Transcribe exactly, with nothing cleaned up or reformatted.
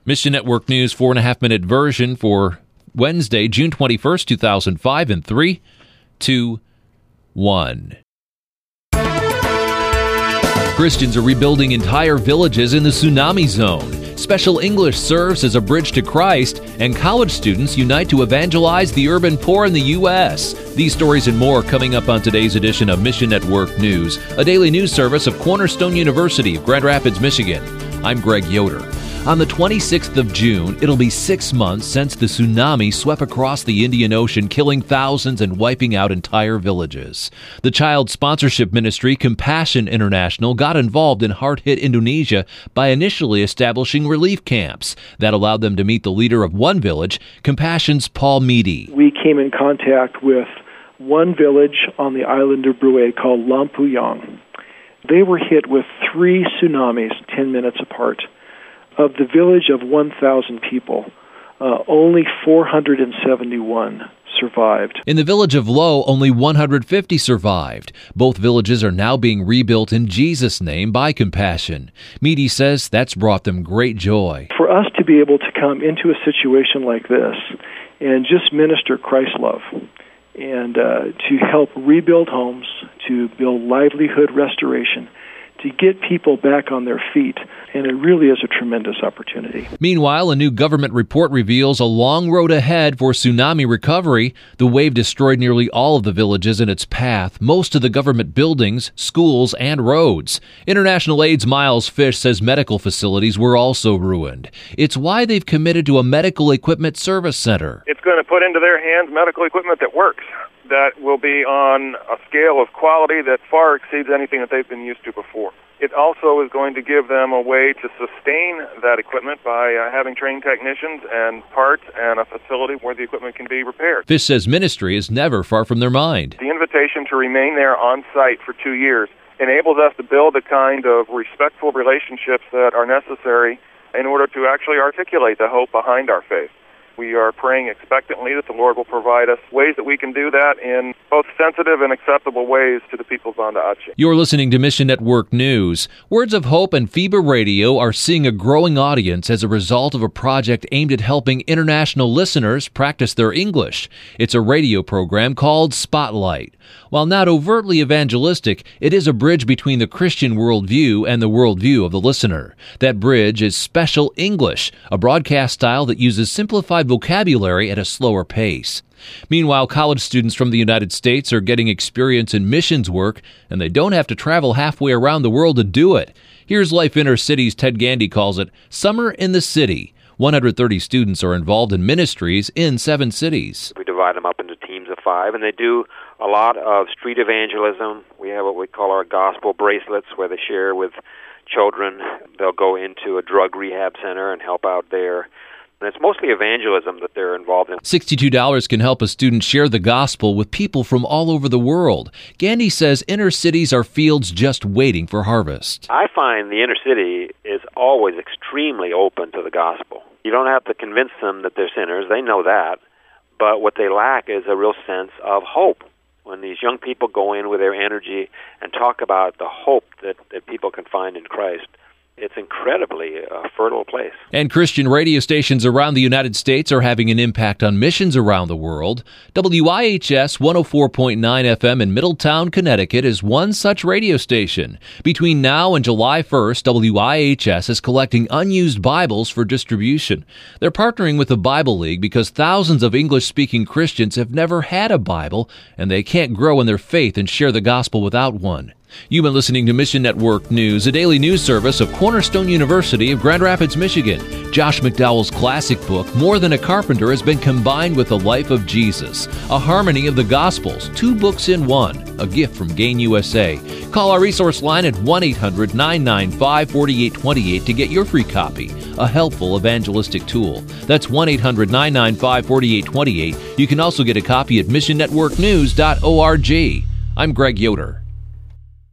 Mission Network News, four and a half minute version for Wednesday, June twenty-first, two thousand five, in three, two, one. Christians are rebuilding entire villages in the tsunami zone. Special English serves as a bridge to Christ, and college students unite to evangelize the urban poor in the U S These stories and more coming up on today's edition of Mission Network News, a daily news service of Cornerstone University of Grand Rapids, Michigan. I'm Greg Yoder. On the twenty-sixth of June, it'll be six months since the tsunami swept across the Indian Ocean, killing thousands and wiping out entire villages. The child sponsorship ministry Compassion International got involved in hard-hit Indonesia by initially establishing relief camps. That allowed them to meet the leader of one village, Compassion's Paul Meady. We came in contact with one village on the island of Brue called Lampuyong. They were hit with three tsunamis ten minutes apart. Of the village of one thousand people, uh, only four hundred seventy-one survived. In the village of Lo, only one hundred fifty survived. Both villages are now being rebuilt in Jesus' name by Compassion. Meady says that's brought them great joy. For us to be able to come into a situation like this and just minister Christ's love and uh, to help rebuild homes, to build livelihood restoration, to get people back on their feet, and it really is a tremendous opportunity. Meanwhile, a new government report reveals a long road ahead for tsunami recovery. The wave destroyed nearly all of the villages in its path, most of the government buildings, schools, and roads. International Aid's Miles Fish says medical facilities were also ruined. It's why they've committed to a medical equipment service center. It's going to put into their hands medical equipment that works, that will be on a scale of quality that far exceeds anything that they've been used to before. It also is going to give them a way to sustain that equipment by uh, having trained technicians and parts and a facility where the equipment can be repaired. Fish says ministry is never far from their mind. The invitation to remain there on site for two years enables us to build the kind of respectful relationships that are necessary in order to actually articulate the hope behind our faith. We are praying expectantly that the Lord will provide us ways that we can do that in both sensitive and acceptable ways to the people of Banda Aceh. You're listening to Mission Network News. Words of Hope and FIBA Radio are seeing a growing audience as a result of a project aimed at helping international listeners practice their English. It's a radio program called Spotlight. While not overtly evangelistic, it is a bridge between the Christian worldview and the worldview of the listener. That bridge is Special English, a broadcast style that uses simplified vocabulary at a slower pace. Meanwhile, college students from the United States are getting experience in missions work, and they don't have to travel halfway around the world to do it. Here's Life Inner City's Ted Gandy calls it Summer in the City. one hundred thirty students are involved in ministries in seven cities. We divide them up into teams of five, and they do a lot of street evangelism. We have what we call our gospel bracelets, where they share with children. They'll go into a drug rehab center and help out there. And it's mostly evangelism that they're involved in. sixty-two dollars can help a student share the gospel with people from all over the world. Gandy says inner cities are fields just waiting for harvest. I find the inner city is always extremely open to the gospel. You don't have to convince them that they're sinners. They know that. But what they lack is a real sense of hope. When these young people go in with their energy and talk about the hope that, that people can find in Christ, it's incredibly a fertile place. And Christian radio stations around the United States are having an impact on missions around the world. W I H S one oh four point nine F M in Middletown, Connecticut is one such radio station. Between now and July first, W I H S is collecting unused Bibles for distribution. They're partnering with the Bible League because thousands of English-speaking Christians have never had a Bible, and they can't grow in their faith and share the gospel without one. You've been listening to Mission Network News, a daily news service of Cornerstone University of Grand Rapids, Michigan. Josh McDowell's classic book, More Than a Carpenter, has been combined with the life of Jesus, a harmony of the Gospels, two books in one, a gift from Gain U S A. Call our resource line at one eight hundred nine nine five four eight two eight to get your free copy, a helpful evangelistic tool. That's one eight hundred nine nine five four eight two eight. You can also get a copy at mission network news dot org. I'm Greg Yoder.